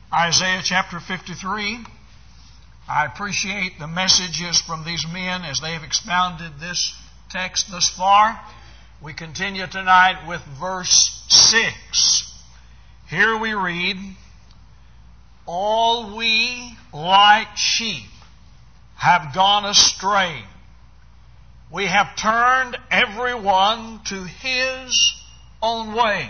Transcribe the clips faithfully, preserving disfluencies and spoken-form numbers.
Isaiah chapter fifty-three. I appreciate the messages from these men as they have expounded this text thus far. We continue tonight with verse six. Here we read, "All we like sheep have gone astray. We have turned every one to his own way,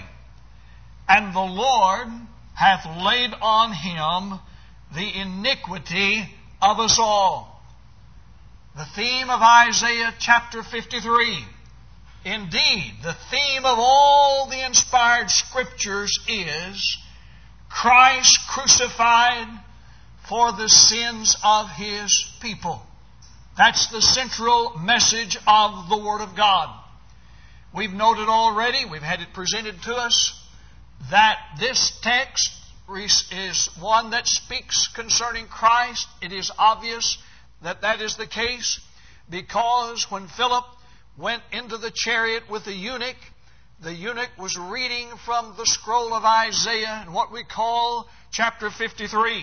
and the Lord hath laid on him the iniquity of us all." The theme of Isaiah chapter fifty-three, indeed, the theme of all the inspired Scriptures is Christ crucified for the sins of His people. That's the central message of the Word of God. We've noted already, we've had it presented to us, that this text is one that speaks concerning Christ. It is obvious that that is the case because when Philip went into the chariot with the eunuch, the eunuch was reading from the scroll of Isaiah in what we call chapter fifty-three.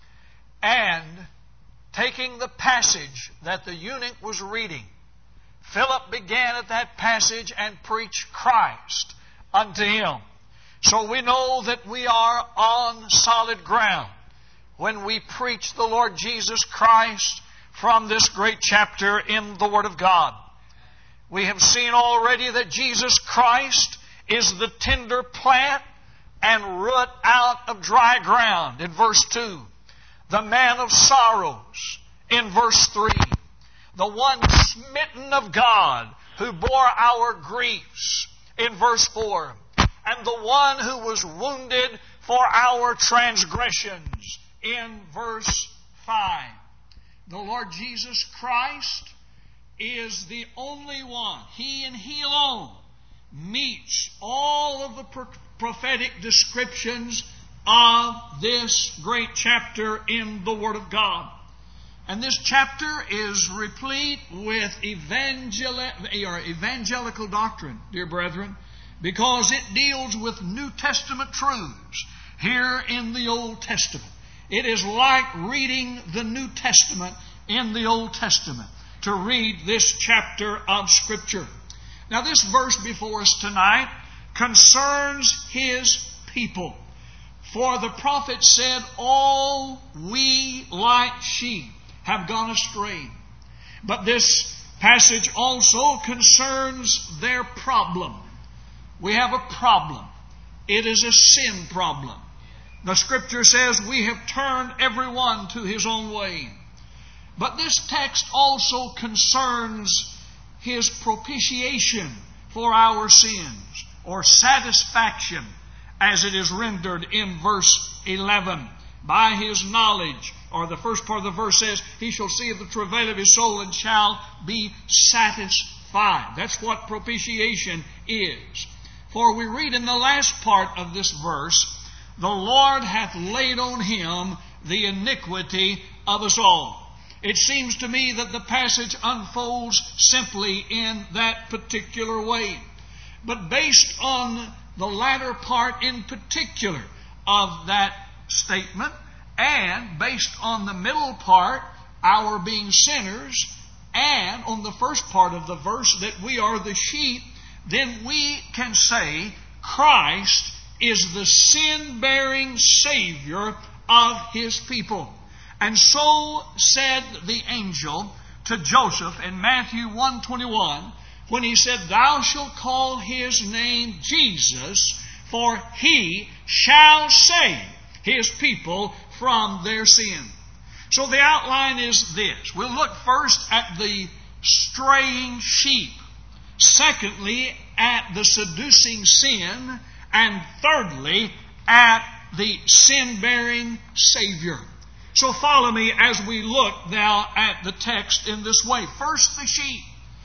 And taking the passage that the eunuch was reading, Philip began at that passage and preached Christ unto him. So we know that we are on solid ground when we preach the Lord Jesus Christ from this great chapter in the Word of God. We have seen already that Jesus Christ is the tender plant and root out of dry ground in verse two. The man of sorrows in verse three. The one smitten of God who bore our griefs in verse four. And the one who was wounded for our transgressions in verse five. The Lord Jesus Christ is the only one. He and He alone meets all of the prophetic descriptions of this great chapter in the Word of God. And this chapter is replete with evangel- or evangelical doctrine, dear brethren, because it deals with New Testament truths here in the Old Testament. It is like reading the New Testament in the Old Testament to read this chapter of Scripture. Now, this verse before us tonight concerns His people. For the prophet said, "All we like sheep have gone astray." But this passage also concerns their problem. We have a problem. It is a sin problem. The Scripture says we have turned everyone to his own way. But this text also concerns His propitiation for our sins, or satisfaction, as it is rendered in verse eleven. By His knowledge, or the first part of the verse says, He shall see of the travail of His soul and shall be satisfied. That's what propitiation is. For we read in the last part of this verse, "The Lord hath laid on Him the iniquity of us all." It seems to me that the passage unfolds simply in that particular way. But based on the latter part in particular of that statement, and based on the middle part, our being sinners, and on the first part of the verse that we are the sheep, then we can say Christ is the sin-bearing Savior of His people. And so said the angel to Joseph in Matthew one twenty-one, when he said, "Thou shalt call His name Jesus, for He shall save His people from their sin." So the outline is this. We'll look first at the straying sheep. Secondly, at the seducing sin. And thirdly, at the sin-bearing Savior. So follow me as we look now at the text in this way. First, the sheep.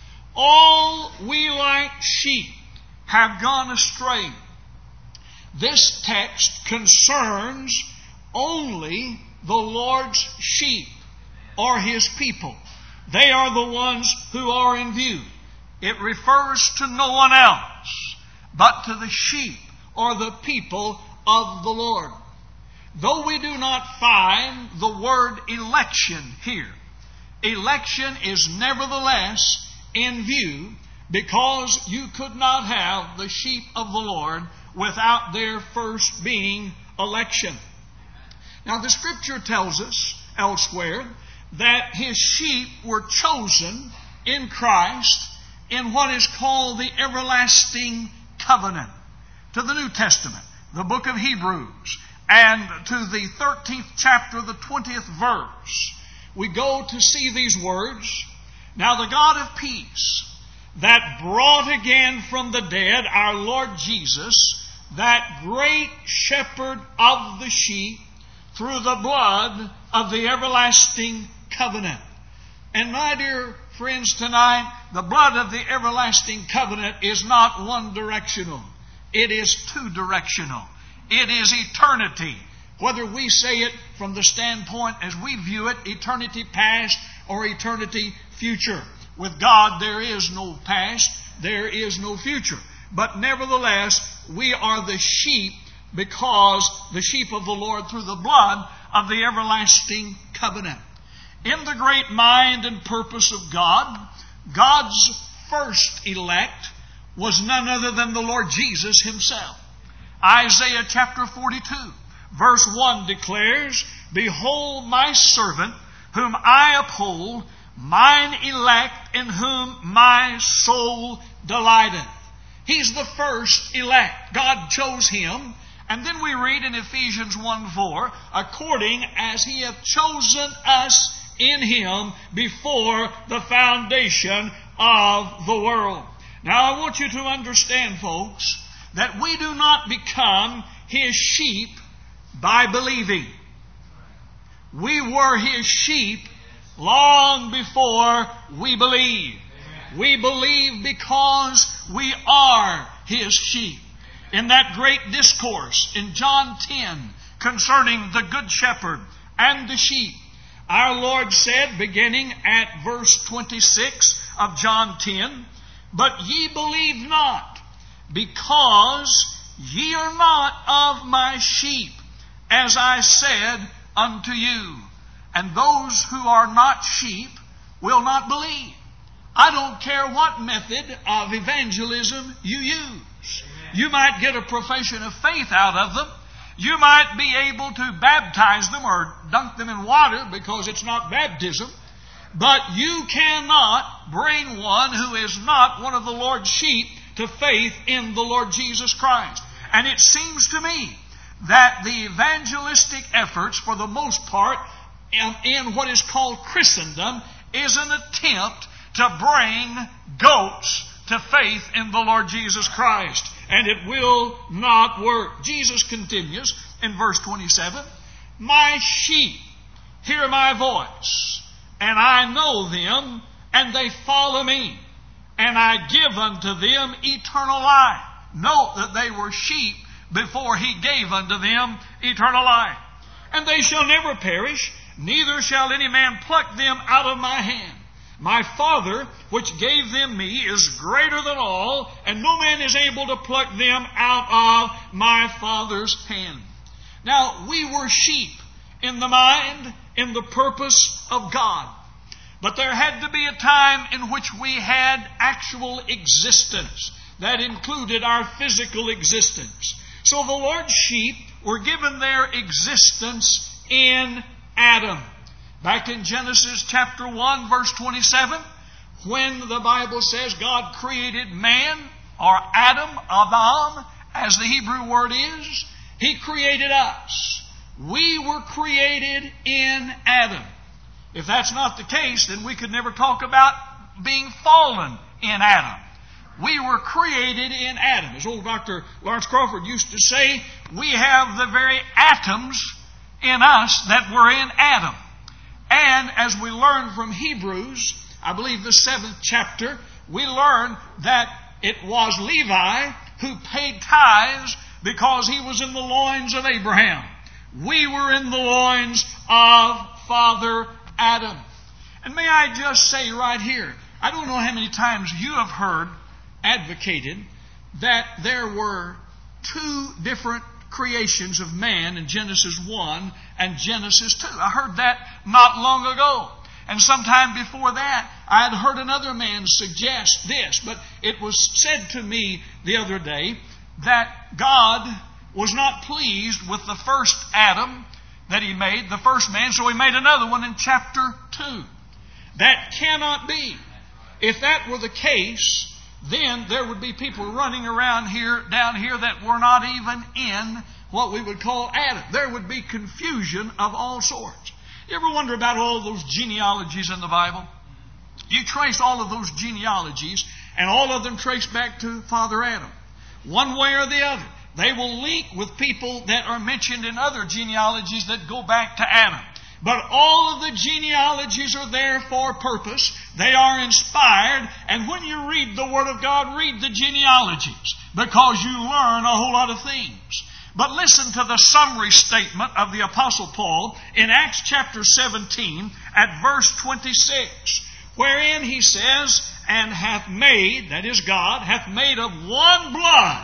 All we like sheep have gone astray. This text concerns only the Lord's sheep, or His people. They are the ones who are in view. It refers to no one else but to the sheep, or the people of the Lord. Though we do not find the word election here, election is nevertheless in view, because you could not have the sheep of the Lord without their first being election. Now the Scripture tells us elsewhere that His sheep were chosen in Christ in what is called the everlasting covenant. To the New Testament, the book of Hebrews, and to the thirteenth chapter, the twentieth verse, we go to see these words. Now the God of peace, that brought again from the dead our Lord Jesus, that great shepherd of the sheep, through the blood of the everlasting covenant. And my dear friends, tonight, the blood of the everlasting covenant is not one directional. It is two directional. It is eternity. Whether we say it from the standpoint as we view it, eternity past or eternity future. With God, there is no past, there is no future. But nevertheless, we are the sheep, because the sheep of the Lord through the blood of the everlasting covenant. In the great mind and purpose of God, God's first elect was none other than the Lord Jesus Himself. Isaiah chapter forty-two, verse one declares, Behold my servant, whom I uphold, mine elect, in whom my soul delighteth. He's the first elect. God chose Him. And then we read in Ephesians one four, according as He hath chosen us in Him before the foundation of the world. Now I want you to understand, folks, that we do not become His sheep by believing. We were His sheep long before we believe. We believe because we are His sheep. In that great discourse in John ten concerning the Good Shepherd and the sheep, our Lord said, beginning at verse twenty-six of John ten, But ye believe not, because ye are not of my sheep, as I said unto you. And those who are not sheep will not believe. I don't care what method of evangelism you use. You might get a profession of faith out of them. You might be able to baptize them or dunk them in water because it's not baptism. But you cannot bring one who is not one of the Lord's sheep to faith in the Lord Jesus Christ. And it seems to me that the evangelistic efforts, for the most part, in, in what is called Christendom, is an attempt to bring goats to faith in the Lord Jesus Christ. And it will not work. Jesus continues in verse twenty-seven, My sheep hear my voice, and I know them, and they follow me, and I give unto them eternal life. Note that they were sheep before He gave unto them eternal life. And they shall never perish, neither shall any man pluck them out of my hand. My Father, which gave them me, is greater than all, and no man is able to pluck them out of my Father's hand. Now, we were sheep in the mind, in the purpose of God. But there had to be a time in which we had actual existence. That included our physical existence. So the Lord's sheep were given their existence in Adam. Back in Genesis chapter one, verse twenty-seven, when the Bible says God created man, or Adam, Adam, as the Hebrew word is, He created us. We were created in Adam. If that's not the case, then we could never talk about being fallen in Adam. We were created in Adam. As old Doctor Lawrence Crawford used to say, we have the very atoms in us that were in Adam. And as we learn from Hebrews, I believe the seventh chapter, we learn that it was Levi who paid tithes because he was in the loins of Abraham. We were in the loins of Father Adam. And may I just say right here, I don't know how many times you have heard advocated that there were two different creations of man in Genesis one and Genesis two. I heard that not long ago. And sometime before that, I had heard another man suggest this. But it was said to me the other day that God was not pleased with the first Adam that He made, the first man, so He made another one in chapter two. That cannot be. If that were the case, then there would be people running around here, down here, that were not even in what we would call Adam. There would be confusion of all sorts. You ever wonder about all those genealogies in the Bible? You trace all of those genealogies, and all of them trace back to Father Adam. One way or the other. They will link with people that are mentioned in other genealogies that go back to Adam. But all of the genealogies are there for purpose. They are inspired. And when you read the Word of God, read the genealogies, because you learn a whole lot of things. But listen to the summary statement of the Apostle Paul in Acts chapter seventeen at verse twenty-six, wherein he says, "And hath made," that is God, "hath made of one blood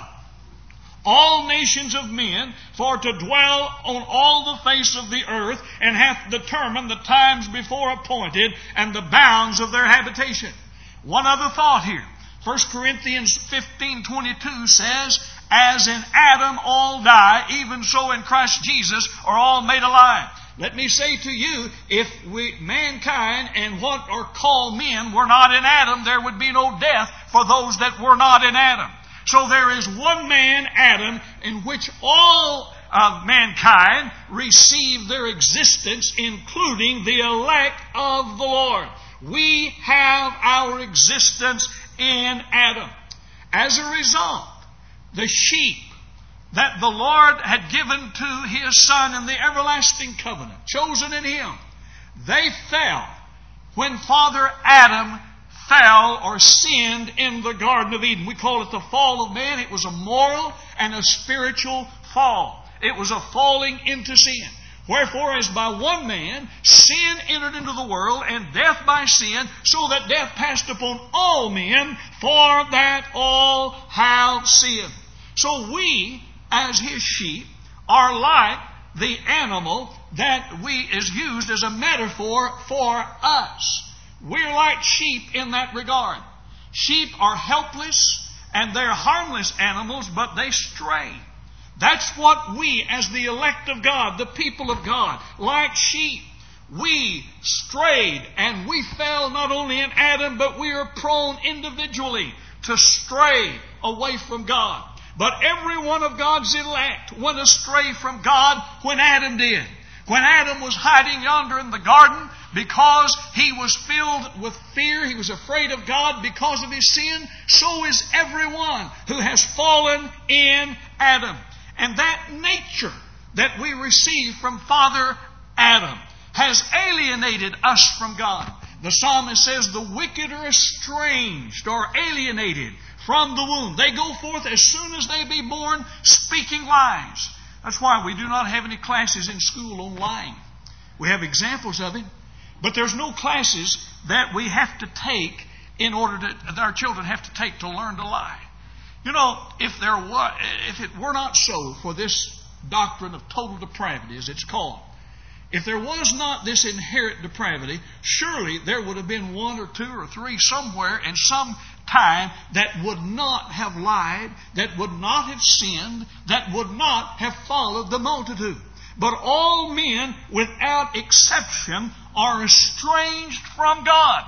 all nations of men, for to dwell on all the face of the earth, and hath determined the times before appointed, and the bounds of their habitation." One other thought here. First Corinthians fifteen twenty-two says, "As in Adam all die, even so in Christ Jesus are all made alive." Let me say to you, if we, mankind and what are called men, were not in Adam, there would be no death for those that were not in Adam. So there is one man, Adam, in which all of mankind receive their existence, including the elect of the Lord. We have our existence in Adam. As a result, the sheep that the Lord had given to His Son in the everlasting covenant, chosen in Him, they fell when Father Adam fell or sinned in the Garden of Eden. We call it the fall of man. It was a moral and a spiritual fall. It was a falling into sin. Wherefore, as by one man sin entered into the world, and death by sin, so that death passed upon all men, for that all have sinned. So we, as His sheep, are like the animal that we is used as a metaphor for us. We're like sheep in that regard. Sheep are helpless and they're harmless animals, but they stray. That's what we, as the elect of God, the people of God, like sheep, we strayed and we fell not only in Adam, but we are prone individually to stray away from God. But every one of God's elect went astray from God when Adam did. When Adam was hiding yonder in the garden because he was filled with fear, he was afraid of God because of his sin, so is everyone who has fallen in Adam. And that nature that we receive from Father Adam has alienated us from God. The psalmist says the wicked are estranged or alienated from the womb. They go forth as soon as they be born speaking lies. That's why we do not have any classes in school on lying. We have examples of it, but there's no classes that we have to take in order to, that our children have to take to learn to lie. You know, if there were, if it were not so for this doctrine of total depravity, as it's called, if there was not this inherent depravity, surely there would have been one or two or three somewhere in some time that would not have lied, that would not have sinned, that would not have followed the multitude. But all men, without exception, are estranged from God.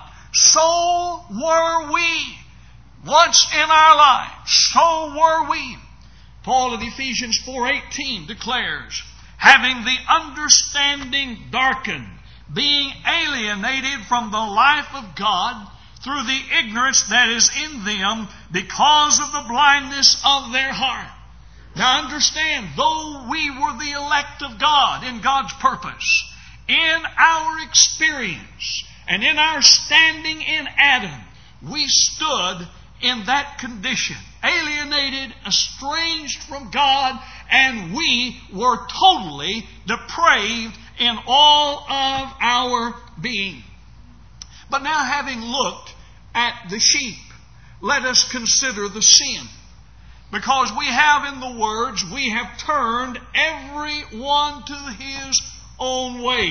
So were we. Once in our lives, so were we. Paul in Ephesians four eighteen declares, having the understanding darkened, being alienated from the life of God through the ignorance that is in them because of the blindness of their heart. Now understand, though we were the elect of God in God's purpose, in our experience and in our standing in Adam, we stood in that condition, alienated, estranged from God, and we were totally depraved in all of our being. But now, having looked at the sheep, let us consider the sin. Because we have in the words, we have turned everyone to his own way.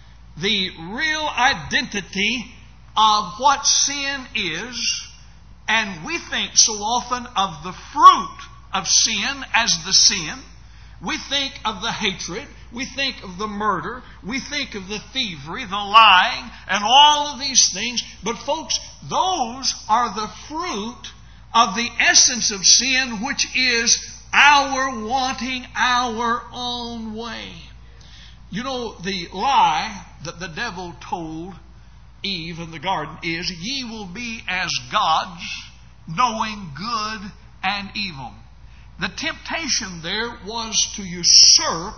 The real identity of what sin is, and we think so often of the fruit of sin as the sin. We think of the hatred, we think of the murder, we think of the thievery, the lying, and all of these things. But folks, those are the fruit of the essence of sin, which is our wanting our own way. You know, the lie that the devil told Eve in the garden is, ye will be as gods, knowing good and evil. The temptation there was to usurp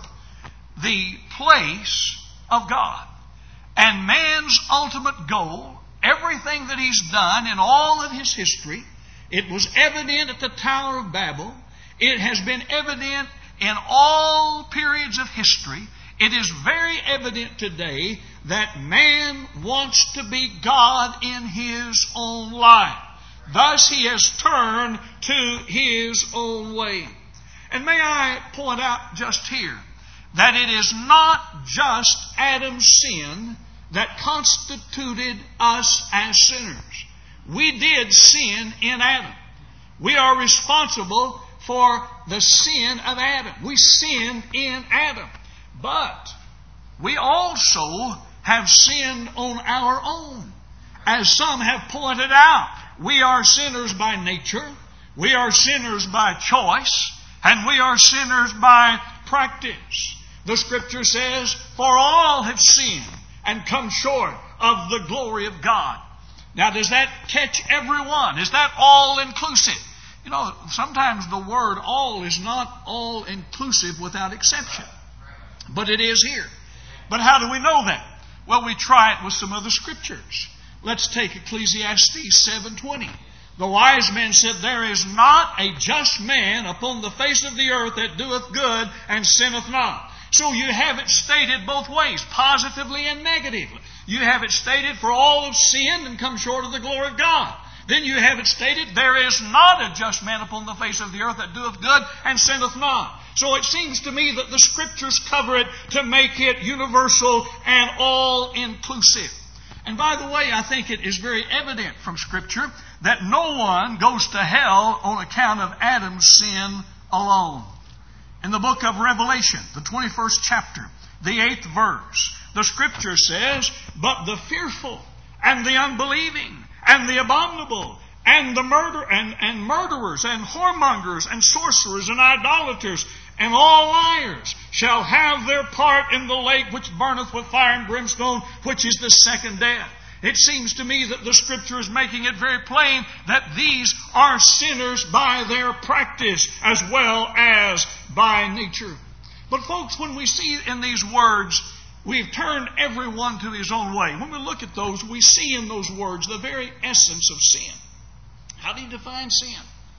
the place of God. And man's ultimate goal, everything that he's done in all of his history, it was evident at the Tower of Babel. It has been evident in all periods of history. It is very evident today that man wants to be God in his own life. Thus he has turned to his own way. And may I point out just here that it is not just Adam's sin that constituted us as sinners. We did sin in Adam. We are responsible for the sin of Adam. We sinned in Adam. But we also have sinned on our own. As some have pointed out, we are sinners by nature, we are sinners by choice, and we are sinners by practice. The Scripture says, for all have sinned and come short of the glory of God. Now, does that catch everyone? Is that all-inclusive? You know, sometimes the word all is not all-inclusive without exception. But it is here. But how do we know that? Well, we try it with some other scriptures. Let's take Ecclesiastes seven twenty. The wise man said, there is not a just man upon the face of the earth that doeth good and sinneth not. So you have it stated both ways, positively and negatively. You have it stated, for all have sinned and come short of the glory of God. Then you have it stated, there is not a just man upon the face of the earth that doeth good and sinneth not. So it seems to me that the Scriptures cover it to make it universal and all-inclusive. And by the way, I think it is very evident from Scripture that no one goes to hell on account of Adam's sin alone. In the book of Revelation, the twenty-first chapter, the eighth verse, the Scripture says, but the fearful and the unbelieving and the abominable and the murder and, and murderers and whoremongers and sorcerers and idolaters and all liars shall have their part in the lake which burneth with fire and brimstone, which is the second death. It seems to me that the Scripture is making it very plain that these are sinners by their practice as well as by nature. But folks, when we see in these words, we've turned everyone to his own way. When we look at those, we see in those words the very essence of sin. How do you define sin?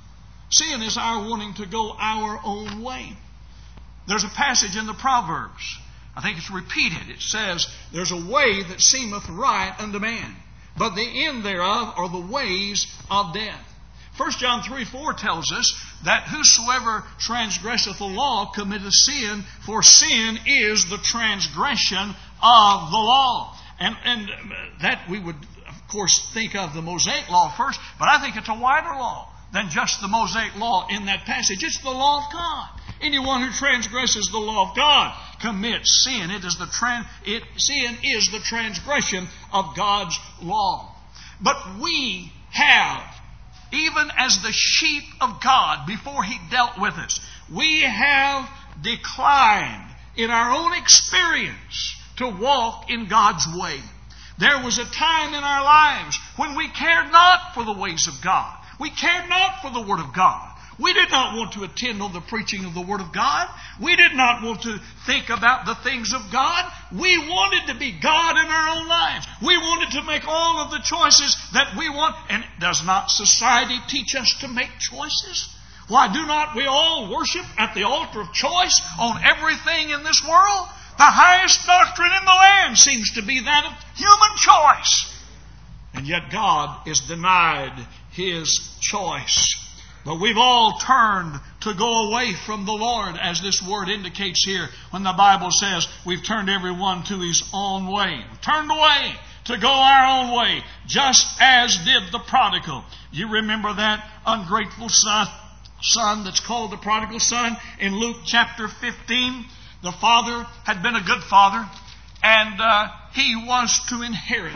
Sin is our wanting to go our own way. There's a passage in the Proverbs, I think it's repeated. It says, there's a way that seemeth right unto man, but the end thereof are the ways of death. First John three four tells us that whosoever transgresseth the law committeth sin, for sin is the transgression of the law. And, and that we would, of course, think of the Mosaic law first, but I think it's a wider law than just the Mosaic law in that passage. It's the law of God. Anyone who transgresses the law of God commits sin. It is the tran- it, sin is the transgression of God's law. But we have, even as the sheep of God before He dealt with us, we have declined in our own experience to walk in God's way. There was a time in our lives when we cared not for the ways of God. We cared not for the Word of God. We did not want to attend on the preaching of the Word of God. We did not want to think about the things of God. We wanted to be God in our own lives. We wanted to make all of the choices that we want. And does not society teach us to make choices? Why do not we all worship at the altar of choice on everything in this world? The highest doctrine in the land seems to be that of human choice. And yet God is denied His choice. But we've all turned to go away from the Lord, as this word indicates here when the Bible says we've turned everyone to his own way. We've turned away to go our own way, just as did the prodigal. You remember that ungrateful son, son that's called the prodigal son in Luke chapter fifteen? The father had been a good father, and uh, he was to inherit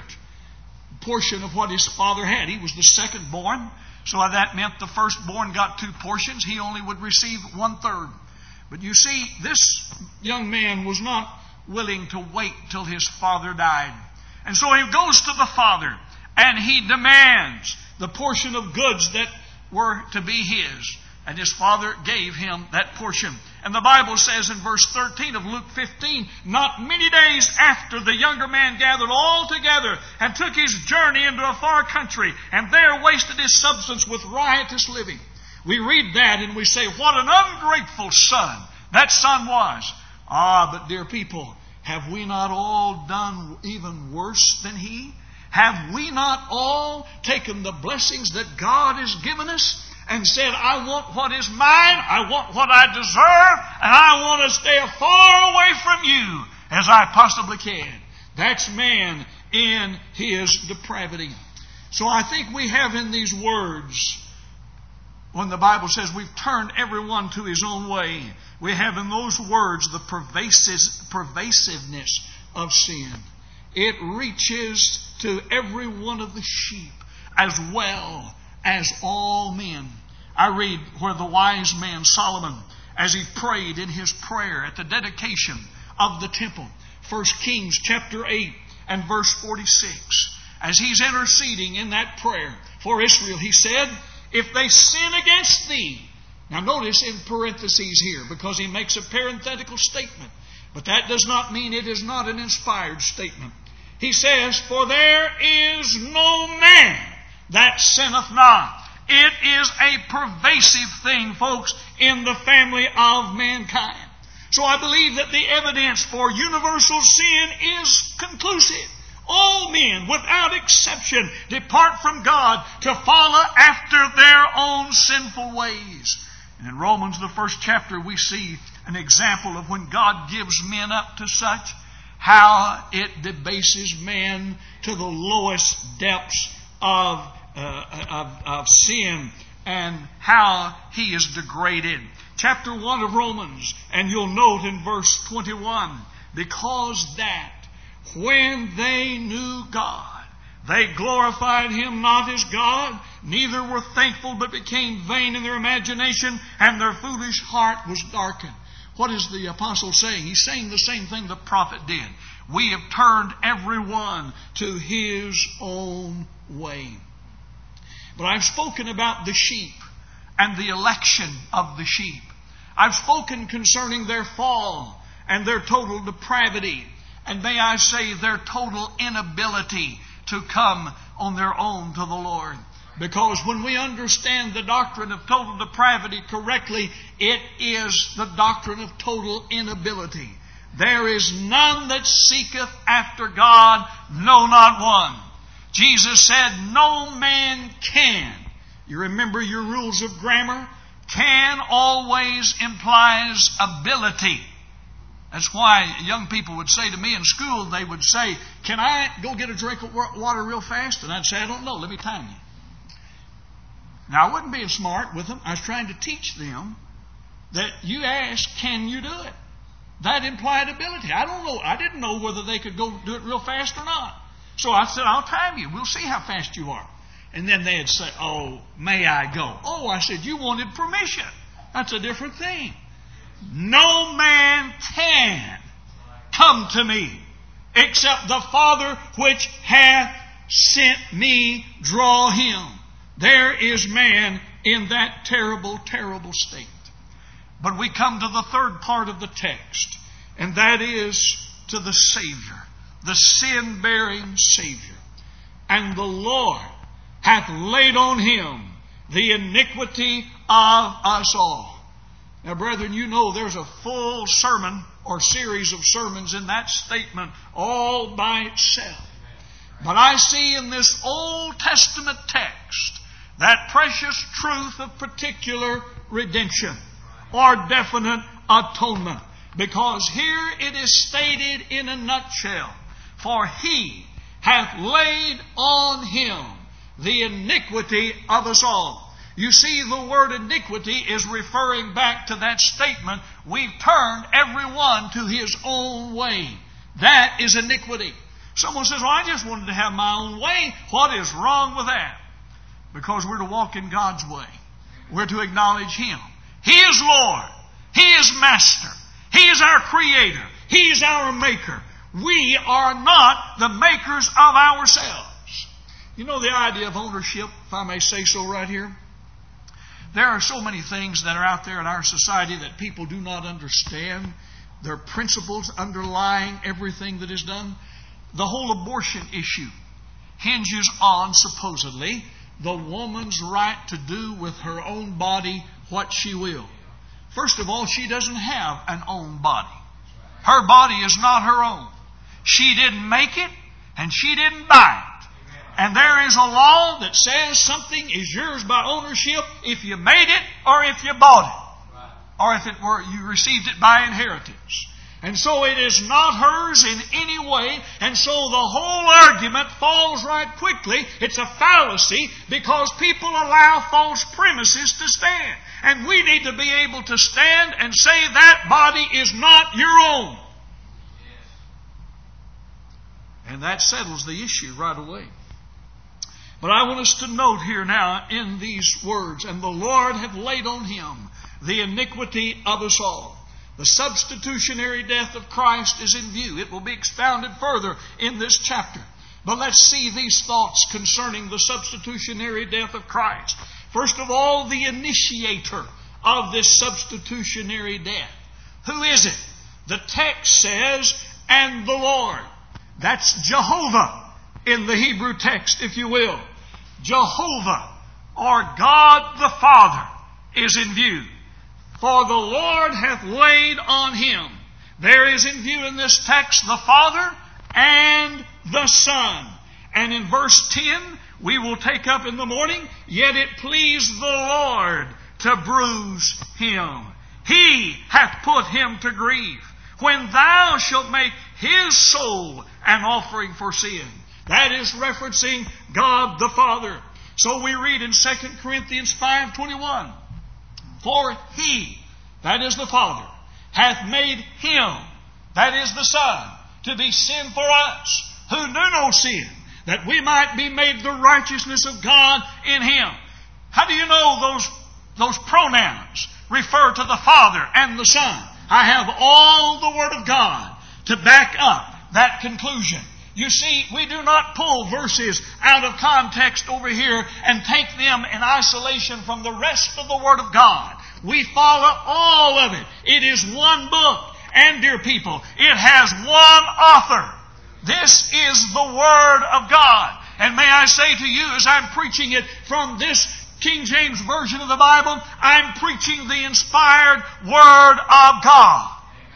a portion of what his father had. He was the second born. So that meant the firstborn got two portions. He only would receive one third. But you see, this young man was not willing to wait till his father died. And so he goes to the father and he demands the portion of goods that were to be his. And his father gave him that portion. And the Bible says in verse thirteen of Luke fifteen, not many days after, the younger man gathered all together and took his journey into a far country, and there wasted his substance with riotous living. We read that and we say, what an ungrateful son that son was. Ah, but dear people, have we not all done even worse than he? Have we not all taken the blessings that God has given us and said, I want what is mine, I want what I deserve, and I want to stay as far away from you as I possibly can? That's man in his depravity. So I think we have in these words, when the Bible says we've turned everyone to his own way, we have in those words the pervasive, pervasiveness of sin. It reaches to every one of the sheep as well as all men. I read where the wise man Solomon, as he prayed in his prayer at the dedication of the temple, First Kings chapter eight and verse forty-six, as he's interceding in that prayer for Israel, he said, if they sin against thee. Now notice in parentheses here, because he makes a parenthetical statement, but that does not mean it is not an inspired statement. He says, for there is no man that sinneth not. It is a pervasive thing, folks, in the family of mankind. So I believe that the evidence for universal sin is conclusive. All men, without exception, depart from God to follow after their own sinful ways. And in Romans, the first chapter, we see an example of when God gives men up to such, how it debases man to the lowest depths of, uh, of, of sin, and how he is degraded. Chapter one of Romans, and you'll note in verse twenty-one, because that when they knew God, they glorified him not as God, neither were thankful, but became vain in their imagination, and their foolish heart was darkened. What is the apostle saying? He's saying the same thing the prophet did. We have turned everyone to his own way. But I've spoken about the sheep and the election of the sheep. I've spoken concerning their fall and their total depravity, and may I say their total inability to come on their own to the Lord. Because when we understand the doctrine of total depravity correctly, it is the doctrine of total inability. There is none that seeketh after God, no, not one. Jesus said, no man can. You remember your rules of grammar? Can always implies ability. That's why young people would say to me in school, they would say, can I go get a drink of water real fast? And I'd say, I don't know, let me time you. Now, I wasn't being smart with them. I was trying to teach them that you asked, can you do it? That implied ability. I don't know. I didn't know whether they could go do it real fast or not. So I said, I'll time you. We'll see how fast you are. And then they'd say, oh, may I go? Oh, I said, you wanted permission. That's a different thing. No man can come to me except the Father which hath sent me draw him. There is man in that terrible, terrible state. But we come to the third part of the text, and that is to the Savior, the sin-bearing Savior. And the Lord hath laid on him the iniquity of us all. Now, brethren, you know there's a full sermon or series of sermons in that statement all by itself. But I see in this Old Testament text that precious truth of particular redemption or definite atonement. Because here it is stated in a nutshell, for He hath laid on Him the iniquity of us all. You see, the word iniquity is referring back to that statement, we've turned everyone to his own way. That is iniquity. Someone says, well, I just wanted to have my own way. What is wrong with that? Because we're to walk in God's way. We're to acknowledge Him. He is Lord. He is Master. He is our Creator. He is our Maker. We are not the makers of ourselves. You know the idea of ownership, if I may say so right here? There are so many things that are out there in our society that people do not understand. There are principles underlying everything that is done. The whole abortion issue hinges on, supposedly, the woman's right to do with her own body what she will. First of all, she doesn't have an own body. Her body is not her own. She didn't make it, and she didn't buy it. And there is a law that says something is yours by ownership if you made it or if you bought it. Or if it were you received it by inheritance. And so it is not hers in any way. And so the whole argument falls right quickly. It's a fallacy because people allow false premises to stand. And we need to be able to stand and say that body is not your own. And that settles the issue right away. But I want us to note here now in these words, and the Lord hath laid on Him the iniquity of us all. The substitutionary death of Christ is in view. It will be expounded further in this chapter. But let's see these thoughts concerning the substitutionary death of Christ. First of all, the initiator of this substitutionary death. Who is it? The text says, and the Lord. That's Jehovah in the Hebrew text, if you will. Jehovah, or God the Father, is in view. For the Lord hath laid on Him. There is in view in this text the Father and the Son. And in verse ten, we will take up in the morning, yet it pleased the Lord to bruise Him. He hath put Him to grief. When thou shalt make His soul an offering for sin. That is referencing God the Father. So we read in Second Corinthians five twenty-one, for He, that is the Father, hath made Him, that is the Son, to be sin for us, who knew no sin, that we might be made the righteousness of God in Him. How do you know those, those pronouns refer to the Father and the Son? I have all the Word of God to back up that conclusion. You see, we do not pull verses out of context over here and take them in isolation from the rest of the Word of God. We follow all of it. It is one book. And, dear people, it has one author. This is the Word of God. And may I say to you, as I'm preaching it from this King James Version of the Bible, I'm preaching the inspired Word of God.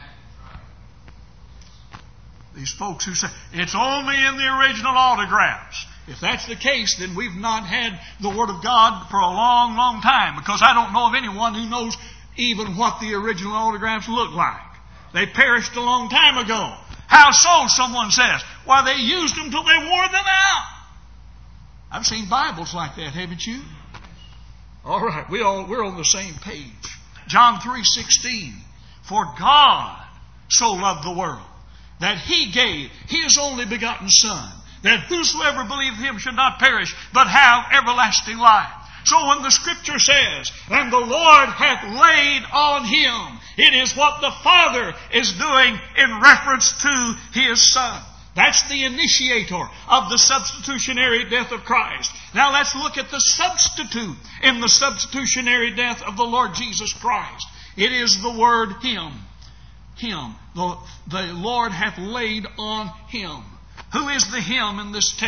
These folks who say, it's only in the original autographs. If that's the case, then we've not had the Word of God for a long, long time. Because I don't know of anyone who knows even what the original autographs look like. They perished a long time ago. How so, someone says? Why, they used them till they wore them out. I've seen Bibles like that, haven't you? All right, we all, we're on the same page. John three sixteen. For God so loved the world, that He gave His only begotten Son, that whosoever believeth Him should not perish, but have everlasting life. So when the Scripture says, and the Lord hath laid on Him, it is what the Father is doing in reference to His Son. That's the initiator of the substitutionary death of Christ. Now let's look at the substitute in the substitutionary death of the Lord Jesus Christ. It is the word Him. Him. The, the Lord hath laid on Him. Who is the Him in this text?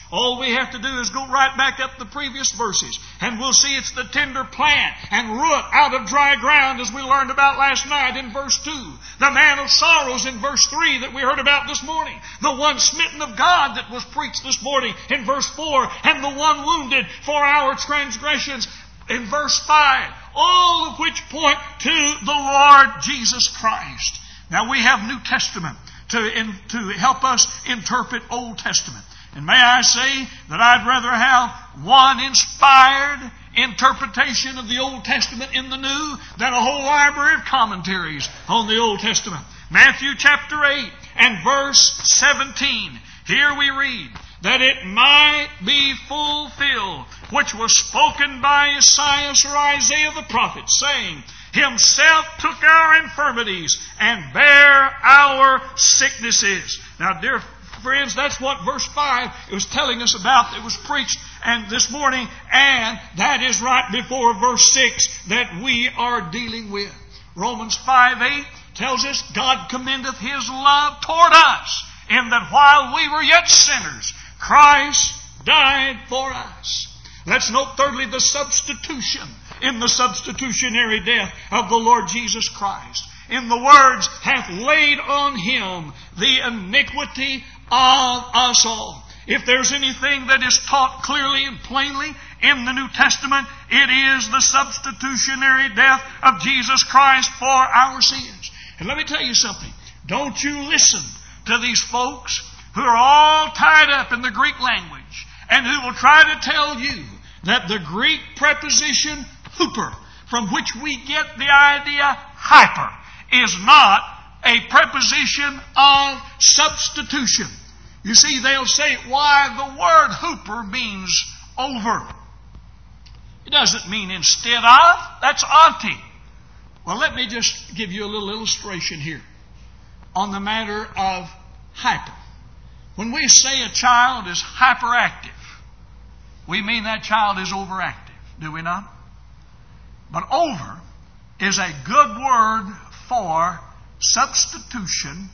All we have to do is go right back up the previous verses, and we'll see it's the tender plant and root out of dry ground, as we learned about last night in verse two. The man of sorrows in verse three that we heard about this morning. The one smitten of God that was preached this morning in verse four, and the one wounded for our transgressions in verse five. All of which point to the Lord Jesus Christ. Now we have New Testament to, in, to help us interpret Old Testament. And may I say that I'd rather have one inspired interpretation of the Old Testament in the New than a whole library of commentaries on the Old Testament. Matthew chapter eight and verse seventeen. Here we read, that it might be fulfilled, which was spoken by Esaias or Isaiah the prophet, saying, Himself took our infirmities and bare our sicknesses. Now, dear friends, that's what verse five was telling us about that was preached and this morning, and that is right before verse six that we are dealing with. Romans five eight tells us, God commendeth His love toward us, in that while we were yet sinners, Christ died for us. Let's note thirdly the substitution in the substitutionary death of the Lord Jesus Christ. In the words, hath laid on Him the iniquity of us all. If there's anything that is taught clearly and plainly in the New Testament, it is the substitutionary death of Jesus Christ for our sins. And let me tell you something. Don't you listen to these folks who are all tied up in the Greek language and who will try to tell you that the Greek preposition hooper, from which we get the idea hyper, is not a preposition of substitution. You see, they'll say, why, the word hooper means over. It doesn't mean instead of. That's ante. Well, let me just give you a little illustration here on the matter of hyper. When we say a child is hyperactive, we mean that child is overactive, do we not? But over is a good word for substitution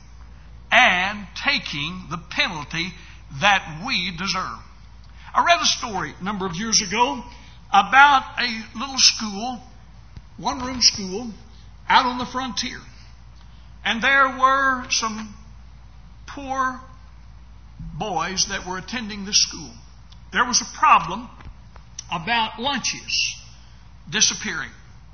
and taking the penalty that we deserve. I read a story a number of years ago about a little school, one-room school, out on the frontier. And there were some poor boys that were attending this school. There was a problem about lunches disappearing.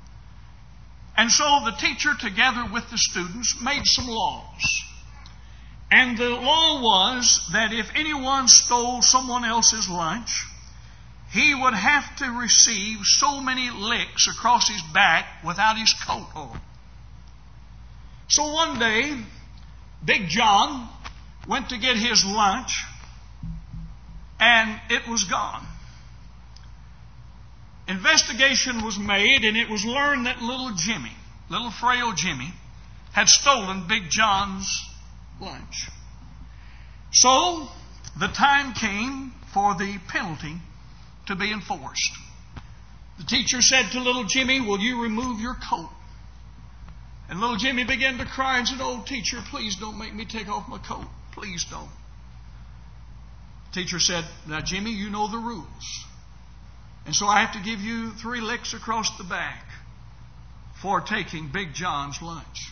And so the teacher, together with the students, made some laws. And the law was that if anyone stole someone else's lunch, he would have to receive so many licks across his back without his coat on. So one day, Big John went to get his lunch, and it was gone. Investigation was made, and it was learned that little Jimmy, little frail Jimmy, had stolen Big John's lunch. So, the time came for the penalty to be enforced. The teacher said to little Jimmy, will you remove your coat? And little Jimmy began to cry and said, oh, teacher, please don't make me take off my coat. Please don't. The teacher said, now, Jimmy, you know the rules. And so I have to give you three licks across the back for taking Big John's lunch.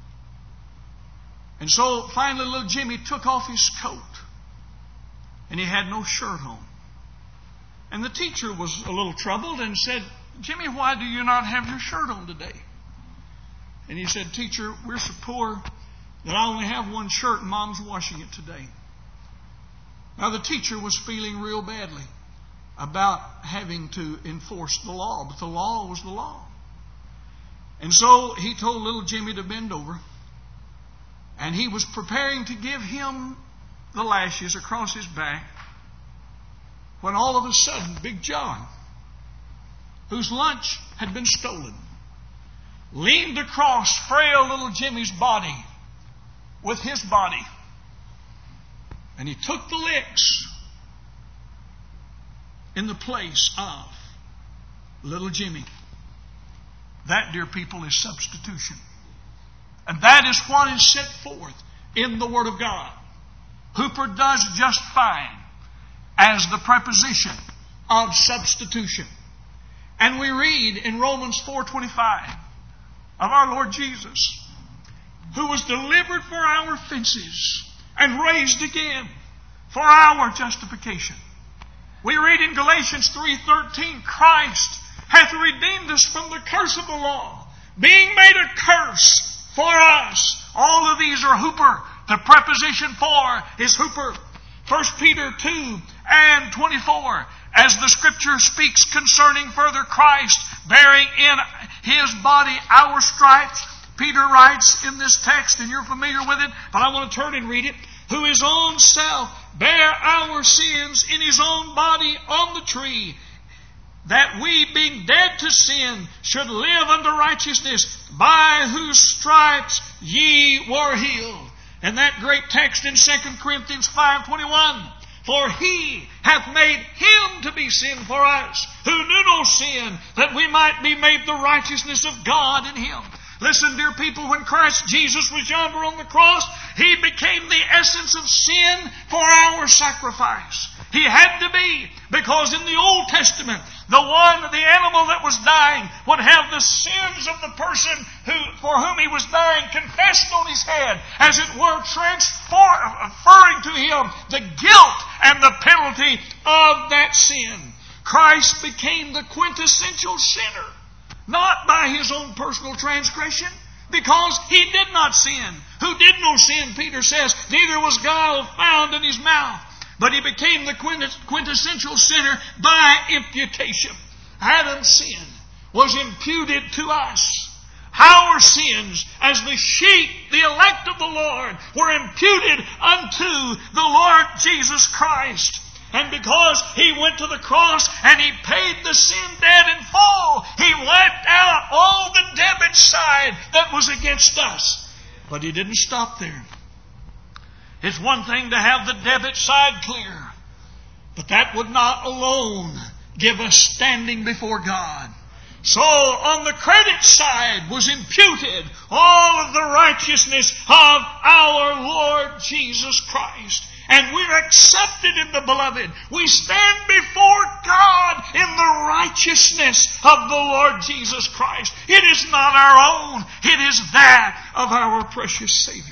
And so finally little Jimmy took off his coat. And he had no shirt on. And the teacher was a little troubled and said, Jimmy, why do you not have your shirt on today? And he said, teacher, we're so poor that I only have one shirt and Mom's washing it today. Now the teacher was feeling real badly about having to enforce the law, but the law was the law. And so he told little Jimmy to bend over, and he was preparing to give him the lashes across his back when all of a sudden Big John, whose lunch had been stolen, leaned across frail little Jimmy's body with his body, and he took the licks in the place of little Jimmy. That, dear people, is substitution. And that is what is set forth in the Word of God. Hooper does just fine. as the preposition of substitution. And we read in Romans four twenty-five of our Lord Jesus, who was delivered for our offenses and raised again for our justification. We read in Galatians three thirteen, Christ hath redeemed us from the curse of the law, being made a curse for us. All of these are hooper. The preposition for is hooper. First Peter two and twenty-four, as the Scripture speaks concerning further Christ bearing in His body our stripes, Peter writes in this text, and you're familiar with it, but I want to turn and read it, who His own self bare our sins in His own body on the tree, that we, being dead to sin, should live unto righteousness, by whose stripes ye were healed. And that great text in Second Corinthians five twenty-one, for He hath made Him to be sin for us, who knew no sin, that we might be made the righteousness of God in Him. Listen, dear people, when Christ Jesus was yonder on the cross, He became the essence of sin for our sacrifice. He had to be, because in the Old Testament, the one, the animal that was dying, would have the sins of the person who, for whom he was dying confessed on his head, as it were, transferring to him the guilt and the penalty of that sin. Christ became the quintessential sinner, not by His own personal transgression, because He did not sin. Who did no sin, Peter says, neither was guile found in His mouth. But He became the quintessential sinner by imputation. Adam's sin was imputed to us. Our sins, as the sheep, the elect of the Lord, were imputed unto the Lord Jesus Christ. And because He went to the cross and He paid the sin debt in full, He wiped out all the debit side that was against us. But He didn't stop there. It's one thing to have the debit side clear, but that would not alone give us standing before God. So on the credit side was imputed all of the righteousness of our Lord Jesus Christ. And we're accepted in the Beloved. We stand before God in the righteousness of the Lord Jesus Christ. It is not our own. It is that of our precious Savior.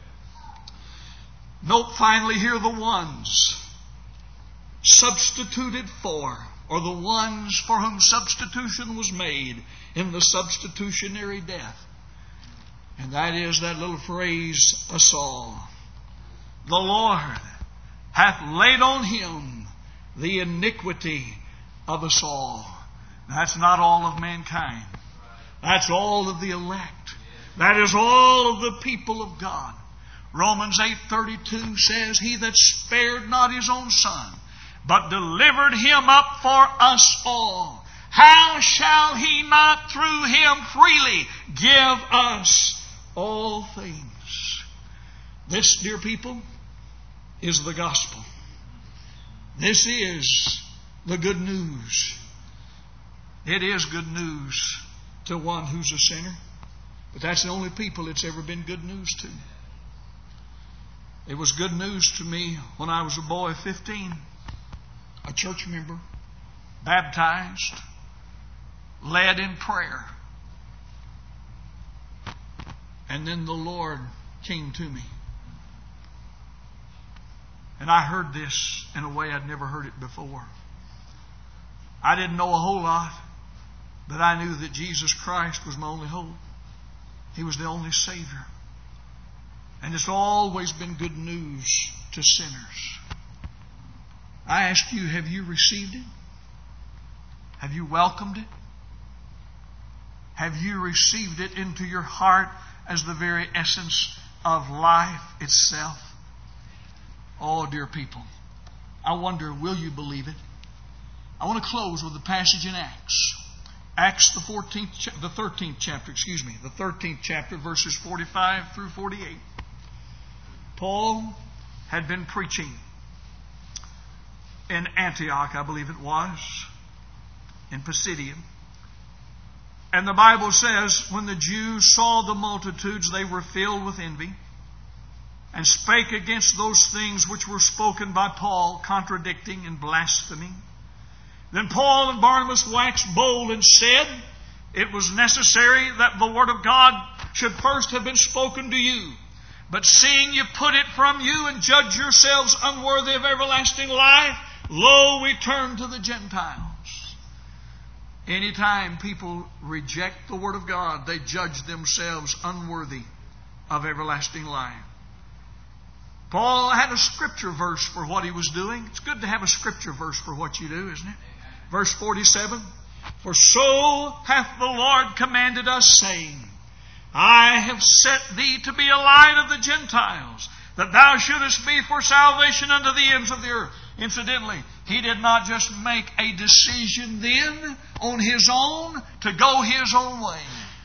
Note finally here the ones substituted for, or the ones for whom substitution was made in the substitutionary death. And that is that little phrase, us all. The Lord hath laid on Him the iniquity of us all. That's not all of mankind. That's all of the elect. That is all of the people of God. Romans eight thirty-two says, He that spared not His own Son, but delivered Him up for us all, how shall He not through Him freely give us all things? This, dear people, is the gospel. This is the good news. It is good news to one who's a sinner, but that's the only people it's ever been good news to. It was good news to me when I was a boy, fifteen, a church member, baptized, led in prayer. And then the Lord came to me. And I heard this in a way I'd never heard it before. I didn't know a whole lot, but I knew that Jesus Christ was my only hope. He was the only Savior. And it's always been good news to sinners. I ask you, have you received it? Have you welcomed it? Have you received it into your heart as the very essence of life itself? Oh, dear people, I wonder, will you believe it? I want to close with the passage in Acts. Acts, the fourteenth, the thirteenth chapter, excuse me, the thirteenth chapter, verses forty-five through forty-eight. Paul had been preaching in Antioch, I believe it was, in Pisidia. And the Bible says, when the Jews saw the multitudes, they were filled with envy. and spake against those things which were spoken by Paul, contradicting and blaspheming. Then Paul and Barnabas waxed bold and said, it was necessary that the word of God should first have been spoken to you. But seeing you put it from you and judge yourselves unworthy of everlasting life, lo, we turn to the Gentiles. Anytime people reject the word of God, they judge themselves unworthy of everlasting life. Paul had a scripture verse for what he was doing. It's good to have a scripture verse for what you do, isn't it? Verse forty-seven. For so hath the Lord commanded us, saying, I have set thee to be a light of the Gentiles, that thou shouldest be for salvation unto the ends of the earth. Incidentally, he did not just make a decision then on his own to go his own way.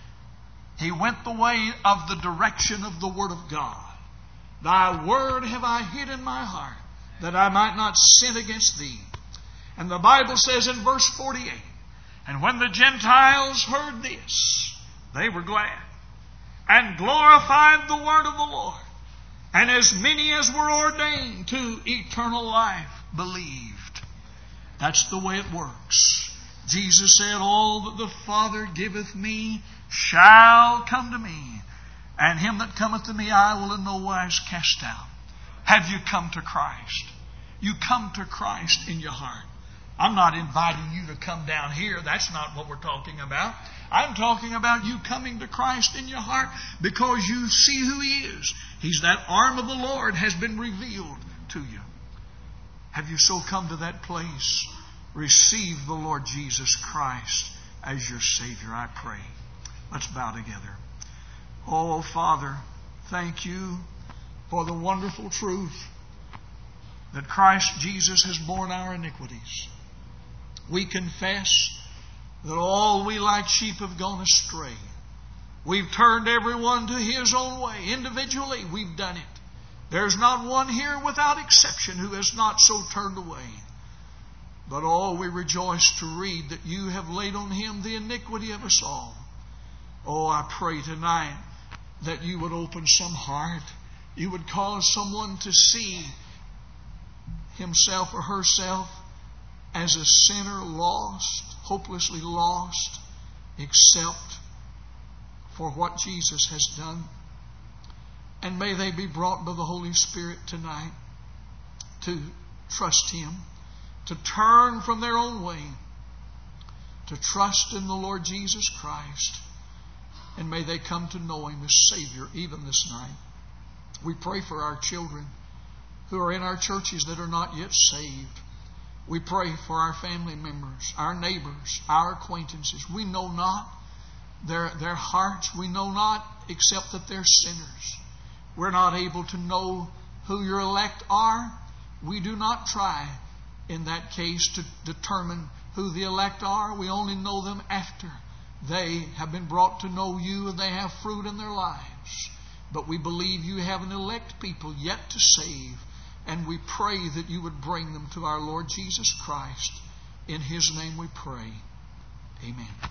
He went the way of the direction of the Word of God. Thy word have I hid in my heart, that I might not sin against thee. And the Bible says in verse forty-eight, and when the Gentiles heard this, they were glad, and glorified the word of the Lord. And as many as were ordained to eternal life believed. That's the way it works. Jesus said, all that the Father giveth me shall come to me, and him that cometh to me I will in no wise cast out. Have you come to Christ? You come to Christ in your heart. I'm not inviting you to come down here. That's not what we're talking about. I'm talking about you coming to Christ in your heart because you see who He is. He's that arm of the Lord has been revealed to you. Have you so come to that place? Receive the Lord Jesus Christ as your Savior, I pray. Let's bow together. Oh, Father, thank you for the wonderful truth that Christ Jesus has borne our iniquities. We confess that all we like sheep have gone astray. We've turned everyone to his own way. Individually, we've done it. There's not one here without exception who has not so turned away. But oh, we rejoice to read that you have laid on him the iniquity of us all. Oh, I pray tonight that you would open some heart. You would cause someone to see himself or herself as a sinner lost, hopelessly lost, except for what Jesus has done. And may they be brought by the Holy Spirit tonight to trust Him, to turn from their own way, to trust in the Lord Jesus Christ. And may they come to know Him as Savior even this night. We pray for our children who are in our churches that are not yet saved. We pray for our family members, our neighbors, our acquaintances. We know not their, their hearts. We know not except that they're sinners. We're not able to know who your elect are. We do not try in that case to determine who the elect are. We only know them after they have been brought to know you and they have fruit in their lives. But we believe you have an elect people yet to save. And we pray that you would bring them to our Lord Jesus Christ. In His name we pray. Amen.